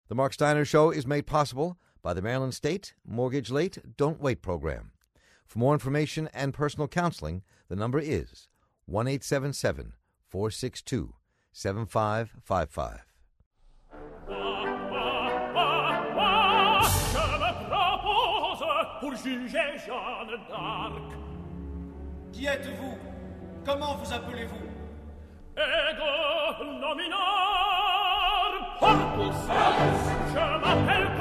The Mark Steiner Show is made possible by the Maryland State Mortgage Late Don't Wait program. For more information and personal counseling, the number is 1-877-462-7555. Qui êtes-vous? Comment vous appelez-vous? Ego nominar Portus. Je m'appelle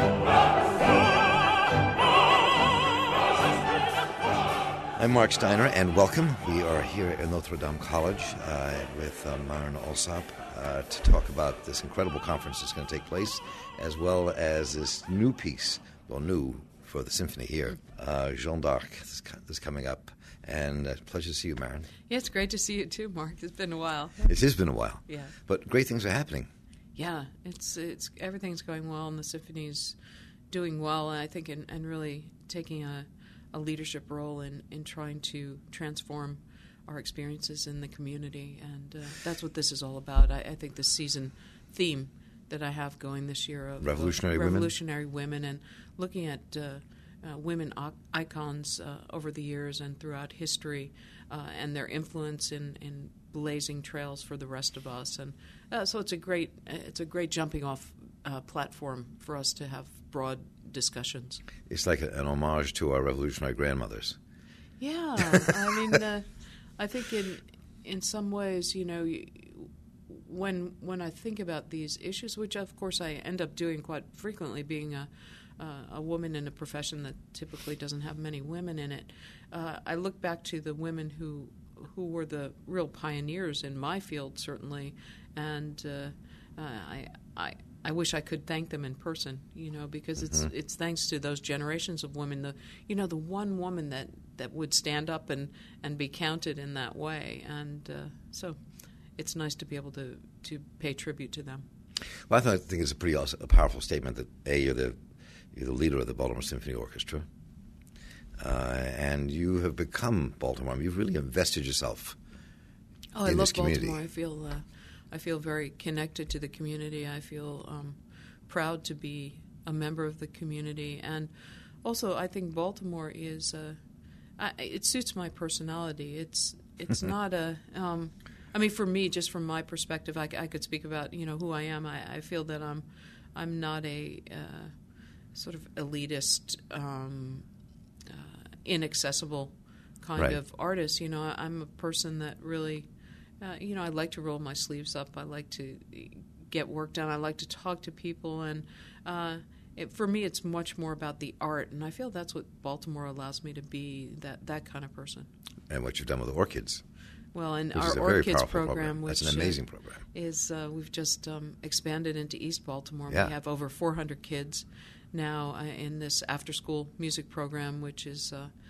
I'm Mark Steiner, and welcome. We are here at Notre Dame College with Myron Alsop to talk about this incredible conference that's going to take place, as well as this new piece, well, new for the symphony here, Jeanne d'Arc, is coming up. And pleasure to see you, Myron. Yeah, it's great to see you too, Mark. It's been a while. It has been a while. Yeah. But great things are happening. Yeah, it's everything's going well, and the symphony's doing well, and I think and really taking a leadership role in trying to transform our experiences in the community, and that's what this is all about. I think the season theme that I have going this year of revolutionary women, and looking at women icons over the years and throughout history, and their influence in blazing trails for the rest of us, and so it's a great jumping off platform for us to have broad discussions. It's like an homage to our revolutionary grandmothers. Yeah, I mean, I think in some ways, you know, when I think about these issues, which of course I end up doing quite frequently, being a woman in a profession that typically doesn't have many women in it, I look back to the women who were the real pioneers in my field, certainly, and I wish I could thank them in person, you know, because it's thanks to those generations of women, the one woman that would stand up and be counted in that way, and so it's nice to be able to pay tribute to them. Well, I think it's a pretty a powerful statement that you're the leader of the Baltimore Symphony Orchestra, and you have become Baltimore. You've really invested yourself in this community. I love Baltimore. I feel very connected to the community. I feel proud to be a member of the community, and also I think Baltimore is it suits my personality. It's not a I mean, for me, just from my perspective, I could speak about who I am. I feel that I'm not a sort of elitist, inaccessible kind of artist. I'm a person that really, I like to roll my sleeves up. I like to get work done. I like to talk to people, and for me, it's much more about the art. And I feel that's what Baltimore allows me to be, that kind of person. And what you've done with the Orchids. Well, and our Orchids program, which that's an amazing program, is we've just expanded into East Baltimore. Yeah. We have over 400 kids now in this after-school music program, which is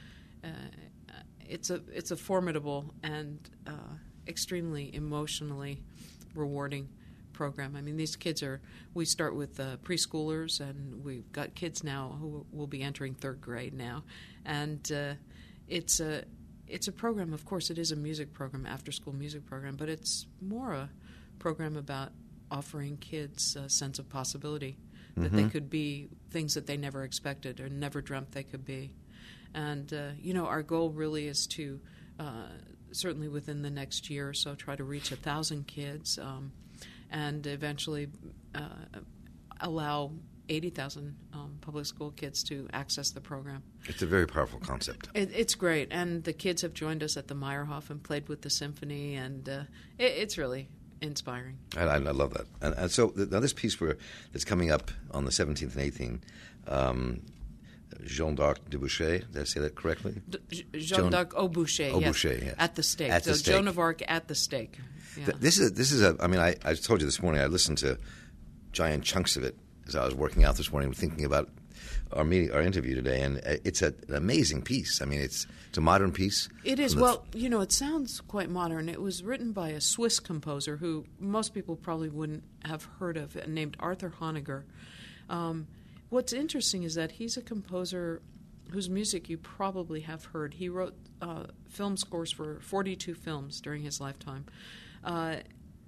it's a formidable and extremely emotionally rewarding program. I mean, these kids we start with preschoolers, and we've got kids now who will be entering third grade now, and it's a program. Of course, it is a music program, after-school music program, but it's more a program about offering kids a sense of possibility, that they could be things that they never expected or never dreamt they could be. And, our goal really is to, certainly within the next year or so, try to reach 1,000 kids and eventually allow 80,000 public school kids to access the program. It's a very powerful concept. It's great, and the kids have joined us at the Meyerhoff and played with the symphony, and it's really inspiring. I love that. And so now this piece that's coming up on the 17th and 18th, Jeanne d'Arc de Boucher, did I say that correctly? Jeanne d'Arc au Boucher, yes. Boucher, yes. At the stake. At the stake. Joan of Arc at the stake. Yeah. This is I told you this morning, I listened to giant chunks of it as I was working out this morning, thinking about our interview today, and it's an amazing piece. I mean, it's a modern piece. It is. Well, it sounds quite modern. It was written by a Swiss composer who most people probably wouldn't have heard of, named Arthur Honegger. What's interesting is that he's a composer whose music you probably have heard. He wrote film scores for 42 films during his lifetime.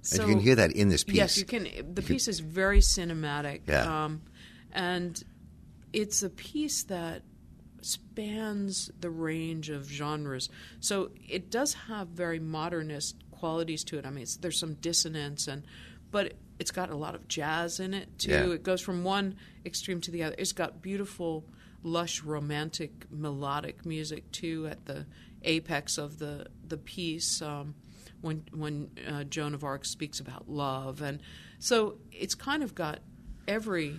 And you can hear that in this piece. Yes, you can. The piece is very cinematic. Yeah. And it's a piece that spans the range of genres. So it does have very modernist qualities to it. I mean, there's some dissonance, but it's got a lot of jazz in it, too. Yeah. It goes from one extreme to the other. It's got beautiful, lush, romantic, melodic music, too, at the apex of the piece. When Joan of Arc speaks about love, and so it's kind of got every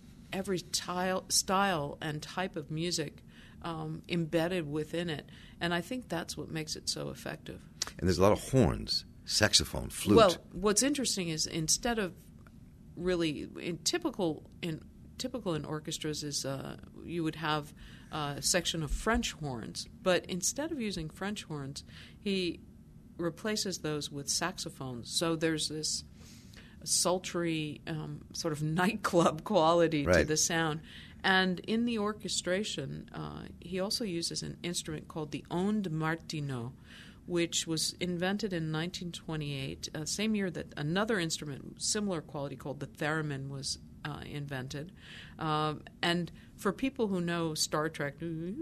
style and type of music embedded within it, and I think that's what makes it so effective. And there's a lot of horns, saxophone, flute. Well, what's interesting is instead of really typical in orchestras is you would have a section of French horns, but instead of using French horns, he replaces those with saxophones. So there's this sultry sort of nightclub quality to the sound. And in the orchestration, he also uses an instrument called the onde martineau, which was invented in 1928, same year that another instrument, similar quality, called the theremin was invented. And for people who know Star Trek,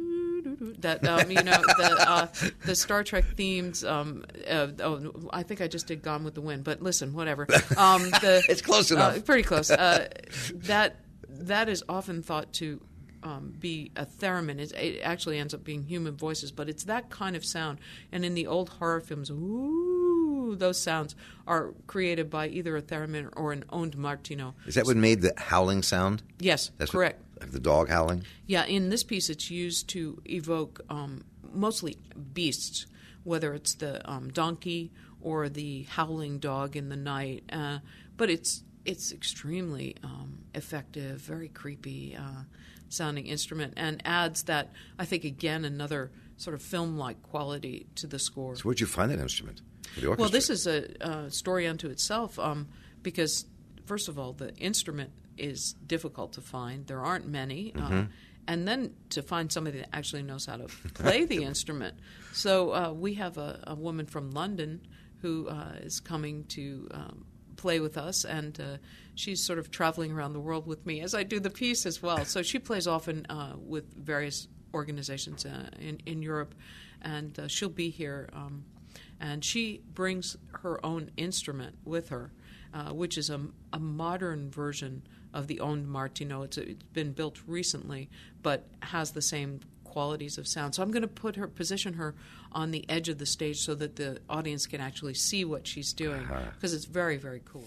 the Star Trek themes. I think I just did Gone with the Wind, but listen, whatever. It's close enough. Pretty close. That is often thought to be a theremin. It actually ends up being human voices, but it's that kind of sound. And in the old horror films, those sounds are created by either a theremin or an onde martineau. Is that what made the howling sound? Yes, That's correct. Like the dog howling? Yeah, in this piece it's used to evoke mostly beasts, whether it's the donkey or the howling dog in the night. But it's extremely effective, very creepy sounding instrument, and adds that, I think, again, another sort of film-like quality to the score. So where'd you find that instrument for the orchestra? Well, this is a story unto itself because, first of all, the instrument is difficult to find. There aren't many. And then to find somebody that actually knows how to play the instrument. So we have a woman from London who is coming to play with us, and she's sort of traveling around the world with me as I do the piece as well. So she plays often with various organizations in Europe, and she'll be here. And she brings her own instrument with her, which is a modern version of the onde martineau. It's been built recently, but has the same qualities of sound. So I'm going to position her on the edge of the stage so that the audience can actually see what she's doing, because it's very, very cool.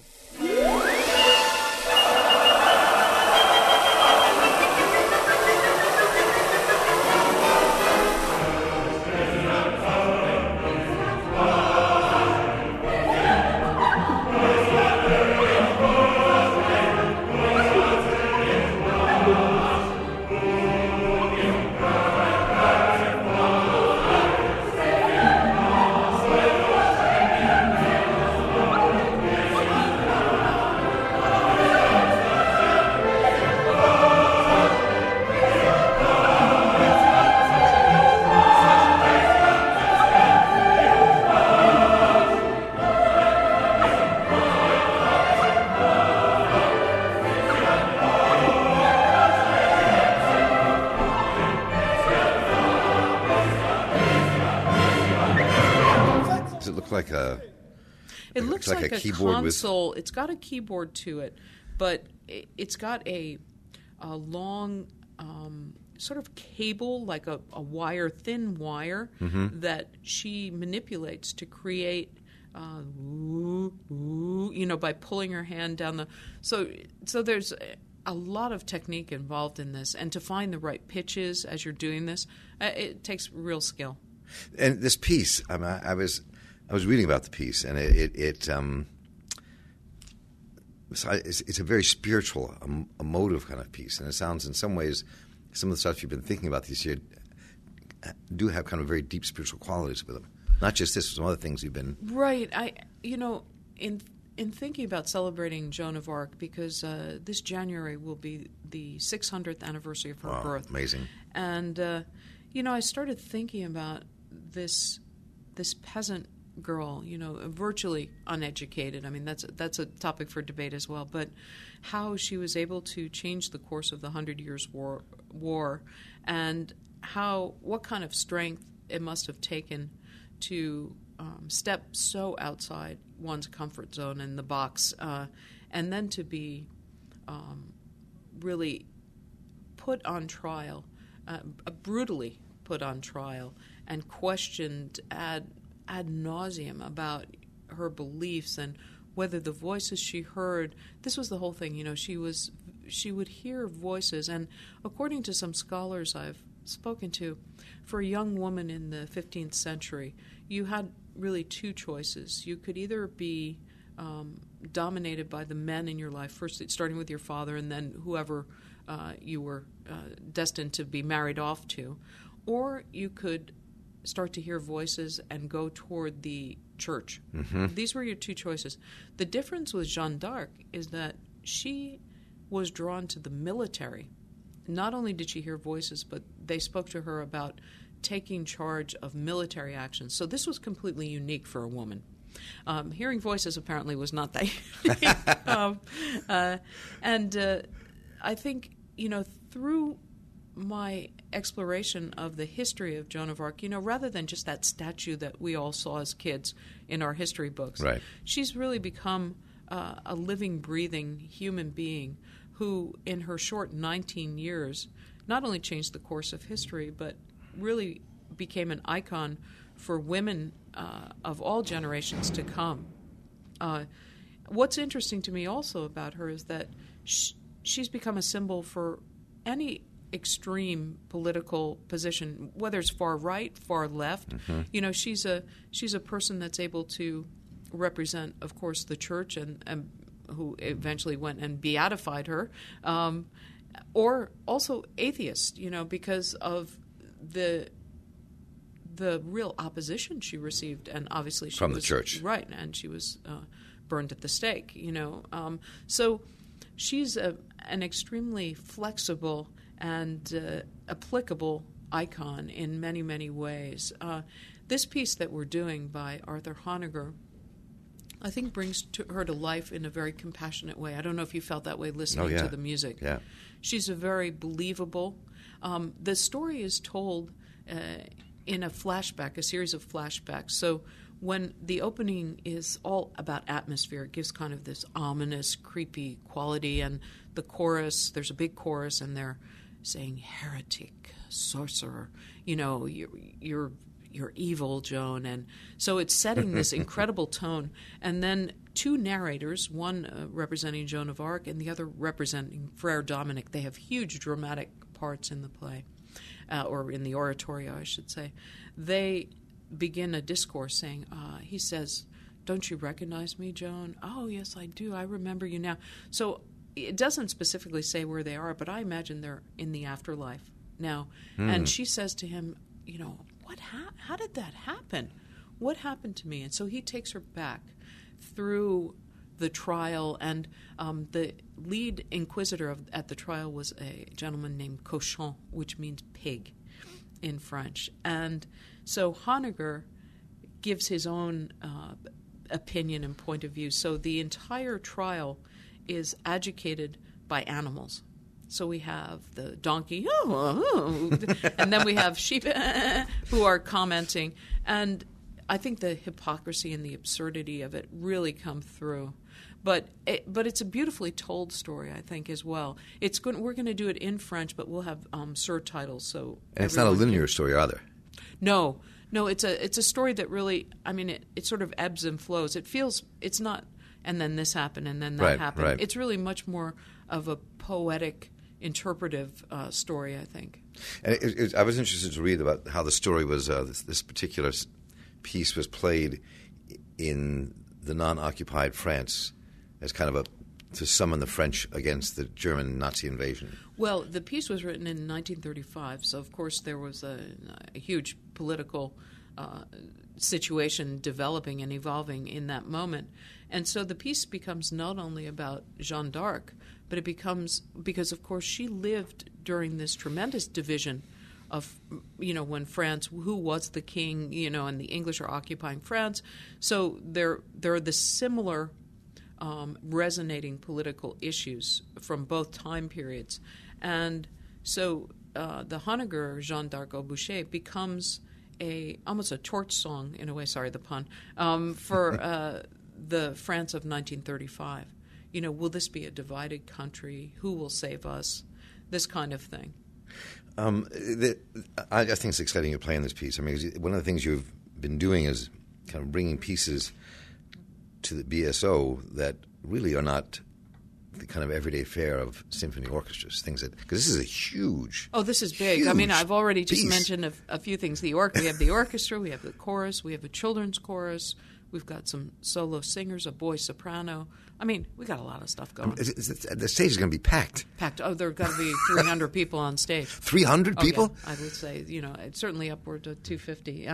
It looks like a keyboard console. It's got a keyboard to it, but it's got a long sort of cable, like a wire, thin wire, that she manipulates to create, by pulling her hand down the. So there's a lot of technique involved in this, and to find the right pitches as you're doing this, it takes real skill. And this piece, I was reading about the piece, and it's a very spiritual, emotive kind of piece, and it sounds in some ways, some of the stuff you've been thinking about this year do have kind of very deep spiritual qualities with them. Not just this, some other things you've been right. In thinking about celebrating Joan of Arc, because this January will be the 600th anniversary of her birth. Amazing. And I started thinking about this peasant girl, virtually uneducated. I mean, that's a topic for debate as well. But how she was able to change the course of the 100 Years' War, and what kind of strength it must have taken to step so outside one's comfort zone in the box, and then to be really put on trial, brutally put on trial, and questioned ad nauseum about her beliefs and whether the voices she heard. This was the whole thing, she would hear voices, and according to some scholars I've spoken to, for a young woman in the 15th century, you had really two choices. You could either be dominated by the men in your life, first starting with your father and then whoever you were destined to be married off to, or you could start to hear voices and go toward the church. Mm-hmm. These were your two choices. The difference with Jeanne d'Arc is that she was drawn to the military. Not only did she hear voices, but they spoke to her about taking charge of military actions. So this was completely unique for a woman. Hearing voices apparently was not that unique. I think, through my exploration of the history of Joan of Arc, rather than just that statue that we all saw as kids in our history books, right, she's really become a living, breathing human being who, in her short 19 years, not only changed the course of history, but really became an icon for women of all generations to come. What's interesting to me also about her is that she's become a symbol for any extreme political position, whether it's far right, far left. Mm-hmm. She's a person that's able to represent, of course, the church and who eventually went and beatified her, or also atheists, because of the real opposition she received, and obviously she from was, the church, right? And she was burned at the stake. So she's an extremely flexible and applicable icon in many, many ways. This piece that we're doing by Arthur Honegger, I think, brings her to life in a very compassionate way. I don't know if you felt that way listening to the music. Yeah. She's a very believable. The story is told in a flashback, a series of flashbacks. So when the opening is all about atmosphere, it gives kind of this ominous, creepy quality. And the chorus, there's a big chorus, and they're saying, "Heretic, sorcerer, you're evil, Joan." And so it's setting this incredible tone. And then two narrators, one representing Joan of Arc and the other representing Frere Dominic. They have huge dramatic parts in the play, or in the oratorio, I should say. They begin a discourse saying, he says, "Don't you recognize me, Joan?" "Oh, yes, I do. I remember you now." So it doesn't specifically say where they are, but I imagine they're in the afterlife now. And she says to him, how did that happen? What happened to me? And so he takes her back through the trial, and the lead inquisitor at the trial was a gentleman named Cochon, which means pig in French. And so Honegger gives his own opinion and point of view. So the entire trial is agitated by animals. So we have the donkey, and then we have sheep who are commenting. And I think the hypocrisy and the absurdity of it really come through. But it's a beautifully told story, I think, as well. We're going to do it in French, but we'll have surtitles. So and it's not a linear story either. No, it's a story that really, it sort of ebbs and flows. It's not, and then this happened, and then that happened. Right. It's really much more of a poetic, interpretive story, I think. And I was interested to read about how the story was, this particular piece was played in the non-occupied France as kind of to summon the French against the German Nazi invasion. Well, the piece was written in 1935, so of course there was a huge political situation developing and evolving in that moment. And so the piece becomes not only about Jeanne d'Arc, but it becomes, because of course she lived during this tremendous division of, when France, who was the king, and the English are occupying France. So there are the similar resonating political issues from both time periods. And so the Honegger, Jeanne d'Arc au Bûcher, becomes almost a torch song, in a way, sorry, the pun, for the France of 1935. Will this be a divided country? Who will save us? This kind of thing. I think it's exciting you're playing this piece. I mean, one of the things you've been doing is kind of bringing pieces to the BSO that really are not the kind of everyday fare of symphony orchestras. Things because this is a huge. Oh, this is big. I mean, I've already just piece. mentioned a few things. We have the orchestra, we have the chorus, we have a children's chorus. We've got some solo singers, a boy soprano. I mean, we got a lot of stuff going. The stage is going to be packed. Packed. Oh, there are going to be 300 people on stage. 300 people? Yeah, I would say, it's certainly upward to 250.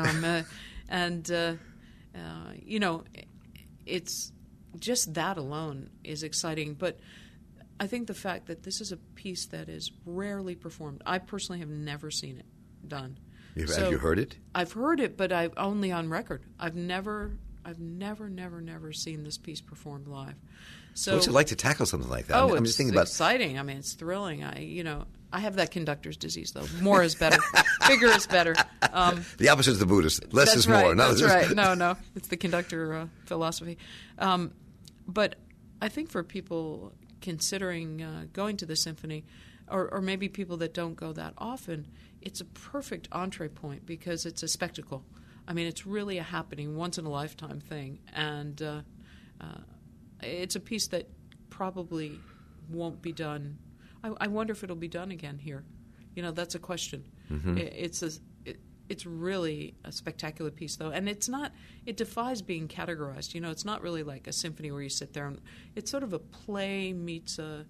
It's just that alone is exciting. But I think the fact that this is a piece that is rarely performed. I personally have never seen it done. Have you heard it? I've heard it, but I've only on record. I've never seen this piece performed live. So what's it like to tackle something like that? Oh, I'm just thinking about exciting. I mean, it's thrilling. I have that conductor's disease, though. More is better. Bigger is better. The opposite is the Buddhist. Less is more. That's right. No. It's the conductor philosophy. But I think for people considering going to the symphony, or maybe people that don't go that often, it's a perfect entree point because it's a spectacle. I mean, it's really a happening, once-in-a-lifetime thing. And it's a piece that probably won't be done. I wonder if it'll be done again here. That's a question. Mm-hmm. It's really a spectacular piece, though. And it defies being categorized. It's not really like a symphony where you sit there. It's sort of a play meets a...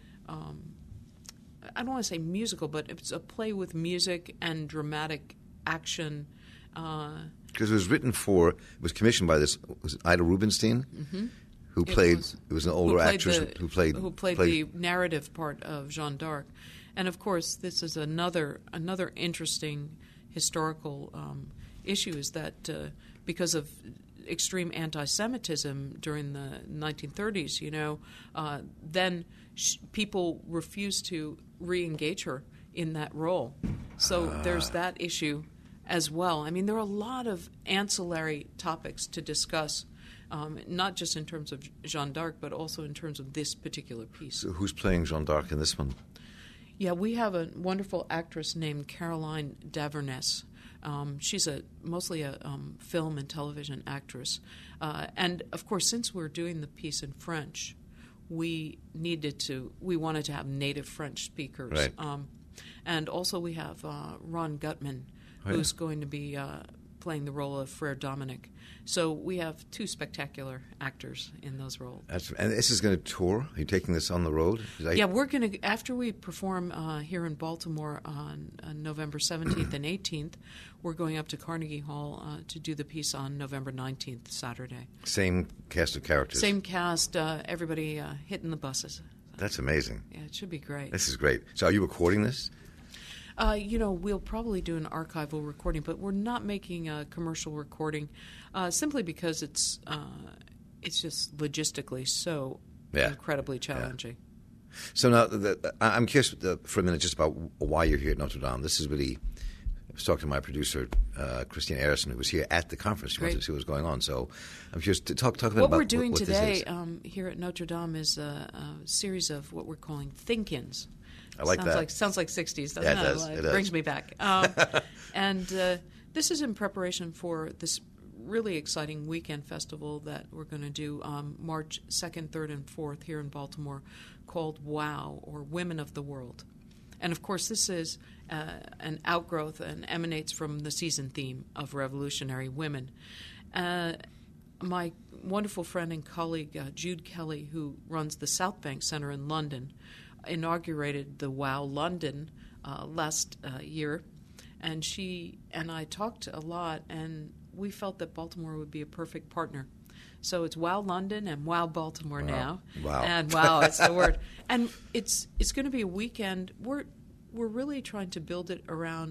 I don't want to say musical, but it's a play with music and dramatic action. Because it was commissioned by was it Ida Rubinstein, mm-hmm. who played. It was an older actress who played the narrative part of Jeanne d'Arc, and of course, this is another interesting historical issue is that because of extreme anti-Semitism during the 1930s, then people refused to re-engage her in that role. So there's that issue as well. I mean, there are a lot of ancillary topics to discuss, not just in terms of Jeanne d'Arc, but also in terms of this particular piece. So who's playing Jeanne d'Arc in this one? Yeah, we have a wonderful actress named Caroline Daverness. She's mostly a film and television actress. And, of course, since we're doing the piece in French, we wanted to have native French speakers. Right. And also we have Ron Gutman, who's going to be playing the role of Frere Dominic. So we have two spectacular actors in those roles. And this is going to tour? Are you taking this on the road? Yeah, we're going to, after we perform here in Baltimore on November 17th and 18th, we're going up to Carnegie Hall to do the piece on November 19th, Saturday. Same cast of characters? Same cast, everybody hitting the buses. That's amazing. Yeah, it should be great. This is great. So are you recording this? We'll probably do an archival recording, but we're not making a commercial recording simply because it's just logistically so incredibly challenging. Yeah. So now, I'm curious for a minute just about why you're here at Notre Dame. This is really, I was talking to my producer, Christine Arison, who was here at the conference. She wanted to see what was going on. So I'm curious to talk a bit about what we're doing what today here at Notre Dame is a series of what we're calling think-ins. I like that. Sounds like 60s, doesn't it? Yeah, it does. It brings me back. And this is in preparation for this really exciting weekend festival that we're going to do March 2nd, 3rd, and 4th here in Baltimore called WOW, or Women of the World. And, of course, this is an outgrowth and emanates from the season theme of revolutionary women. My wonderful friend and colleague, Jude Kelly, who runs the South Bank Center in London, inaugurated the WOW London last year, and she and I talked a lot, and we felt that Baltimore would be a perfect partner. So it's WOW London and WOW Baltimore now. Wow. And wow, it's the word. And it's going to be a weekend. We're really trying to build it around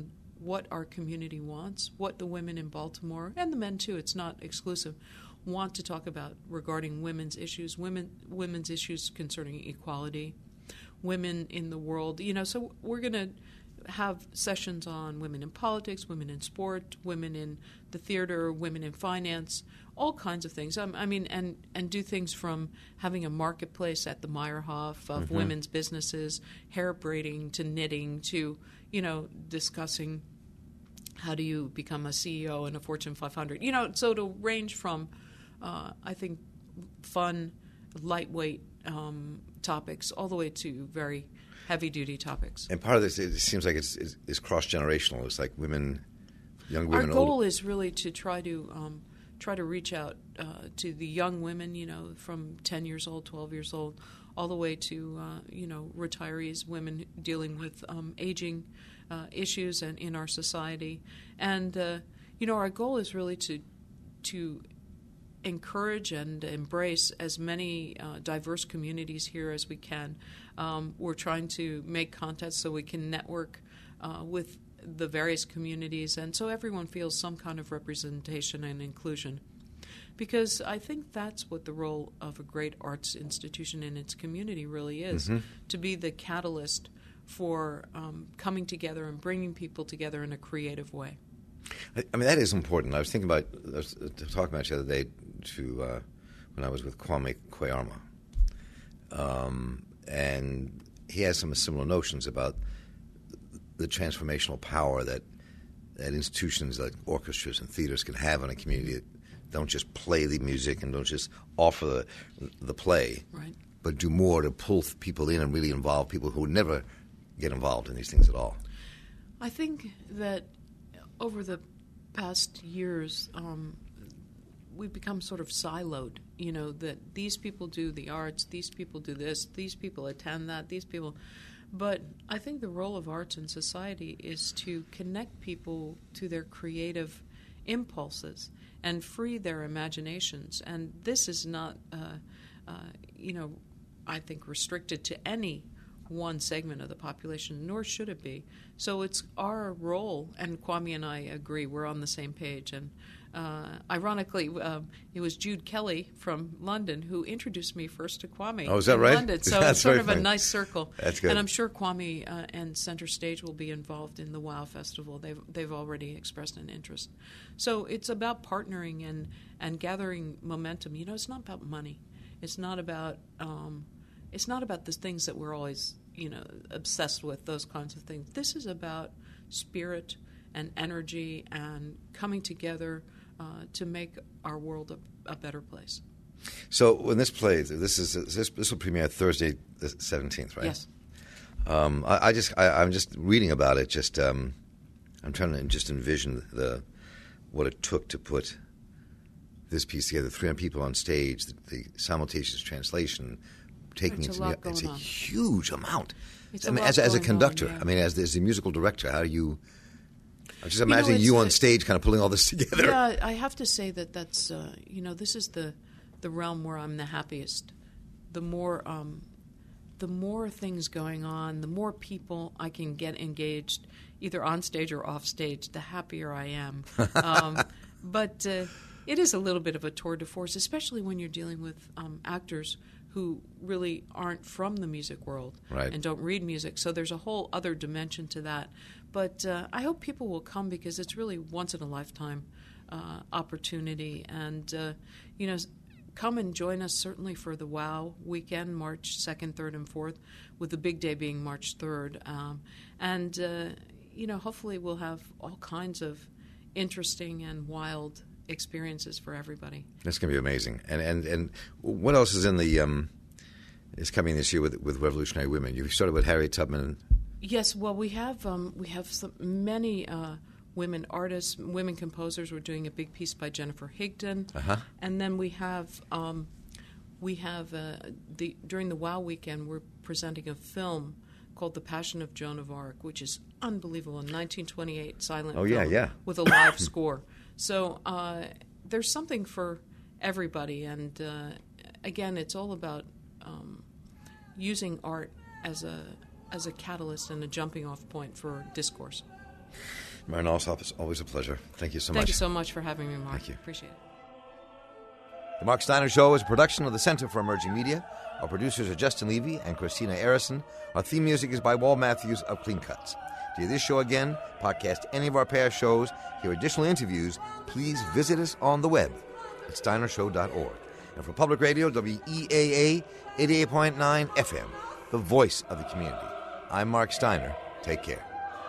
what our community wants, what the women in Baltimore, and the men too, it's not exclusive, want to talk about regarding women's issues, women's issues concerning equality, women in the world. So we're going to have sessions on women in politics, women in sport, women in the theater, women in finance, all kinds of things. And do things from having a marketplace at the Meyerhof of women's businesses, hair braiding to knitting to, discussing how do you become a CEO in a Fortune 500. So it'll range from, I think, fun, lightweight topics all the way to very heavy-duty topics. And part of this, it seems like it's cross-generational. It's like young women. Our goal is really to try to reach out to the young women, from 10 years old, 12 years old, all the way to, retirees, women dealing with aging issues and in our society. And, our goal is really to encourage and embrace as many diverse communities here as we can. We're trying to make contests so we can network with the various communities, and so everyone feels some kind of representation and inclusion. Because I think that's what the role of a great arts institution in its community really is, to be the catalyst for coming together and bringing people together in a creative way. I mean, that is important. I was talking about it the other day when I was with Kwame Kwei-Armah. And he has some similar notions about the transformational power that institutions like orchestras and theaters can have on a community that don't just play the music and don't just offer the play, right, but do more to pull people in and really involve people who would never get involved in these things at all. I think that over the past years, we've become sort of siloed, that these people do the arts, these people do this, these people attend that, these people. But I think the role of arts in society is to connect people to their creative impulses and free their imaginations. And this is not, I think, restricted to any one segment of the population, nor should it be. So it's our role, and Kwame and I agree, we're on the same page. And ironically, it was Jude Kelly from London who introduced me first to Kwame. Oh, is that right? London. So That's it's sort of funny. a nice circle. That's good. And I'm sure Kwame and Center Stage will be involved in the WOW Festival. They've already expressed an interest. So it's about partnering and gathering momentum. It's not about money. It's not about the things that we're always obsessed with, those kinds of things. This is about spirit and energy and coming together to make our world a better place. So when this plays, this will premiere Thursday the 17th, right? Yes. I'm just reading about it. I'm trying to just envision what it took to put this piece together. 300 people on stage, the simultaneous translation. It's a huge amount. As a conductor, on, yeah. As the musical director, how do you? I'm just imagining you on stage, kind of pulling all this together. Yeah, I have to say that's this is the realm where I'm the happiest. The more things going on, the more people I can get engaged, either on stage or off stage, the happier I am. But it is a little bit of a tour de force, especially when you're dealing with actors who really aren't from the music world, right, and don't read music. So there's a whole other dimension to that. But I hope people will come because it's really once-in-a-lifetime opportunity. And, come and join us certainly for the WOW weekend, March 2nd, 3rd, and 4th, with the big day being March 3rd. Hopefully we'll have all kinds of interesting and wild experiences for everybody. That's going to be amazing. And what else is in the is coming this year with Revolutionary Women? You started with Harriet Tubman. Yes. Well, we have many women artists, women composers. We're doing a big piece by Jennifer Higdon, and then we have during the WOW weekend we're presenting a film called The Passion of Joan of Arc, which is unbelievable, a 1928 silent film with a live score. So there's something for everybody, and again, it's all about using art as a catalyst and a jumping-off point for discourse. Myron Alsop, it's always a pleasure. Thank you so much. Thank you so much for having me, Mark. Thank you. Appreciate it. The Mark Steiner Show is a production of the Center for Emerging Media. Our producers are Justin Levy and Christina Arison. Our theme music is by Wal Matthews of Clean Cuts. To hear this show again, podcast any of our past shows, hear additional interviews, please visit us on the web at steinershow.org. And for Public Radio, WEAA 88.9 FM, the voice of the community. I'm Mark Steiner. Take care.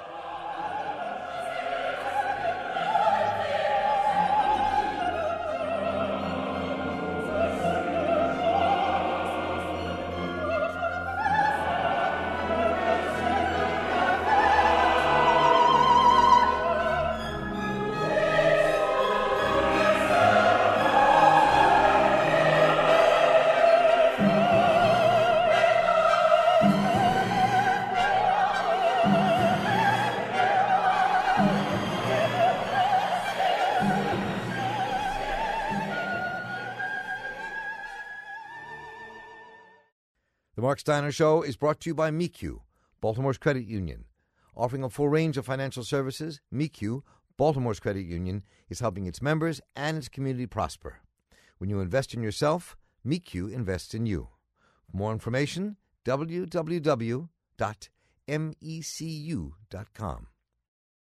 The Mark Steiner Show is brought to you by MECU, Baltimore's credit union. Offering a full range of financial services, MECU, Baltimore's credit union, is helping its members and its community prosper. When you invest in yourself, MECU invests in you. For more information, www.mecu.com.